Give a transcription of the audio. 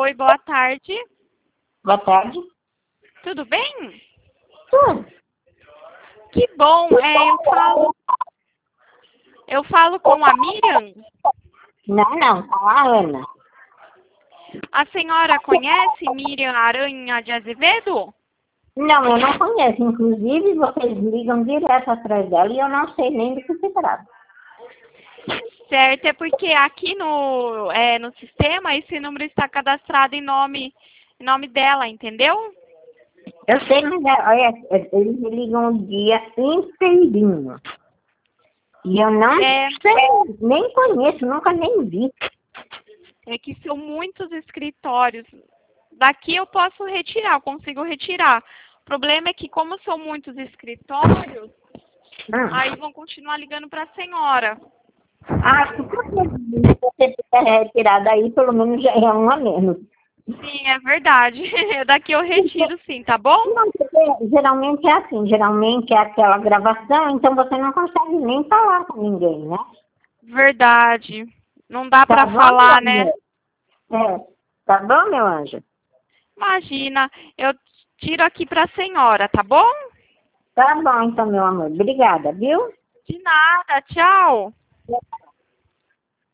Oi, boa tarde. Boa tarde. Tudo bem? Tudo. Que bom. Eu falo com a Miriam. Não, com a Ana. A senhora conhece Miriam Aranha de Azevedo? Não, eu não conheço. Inclusive, vocês ligam direto atrás dela e eu não sei nem do que se trata. Certo, é porque aqui no sistema esse número está cadastrado em nome dela, entendeu? Eu sei, mas olha, eles me ligam o dia inteirinho. E eu não sei, nem conheço, nunca nem vi. É que são muitos escritórios. Daqui eu posso retirar, eu consigo retirar. O problema é que como são muitos escritórios, aí vão continuar ligando para a senhora. Se você puder retirar daí, pelo menos já é um a menos. Sim, é verdade. Daqui eu retiro sim, tá bom? Não, porque geralmente é assim, geralmente é aquela gravação, então você não consegue nem falar com ninguém, né? Verdade. Não dá Tá para bom, falar, meu né? amor? Tá bom, meu anjo? Imagina, eu tiro aqui para a senhora, tá bom? Tá bom, então, meu amor. Obrigada, viu? De nada, tchau.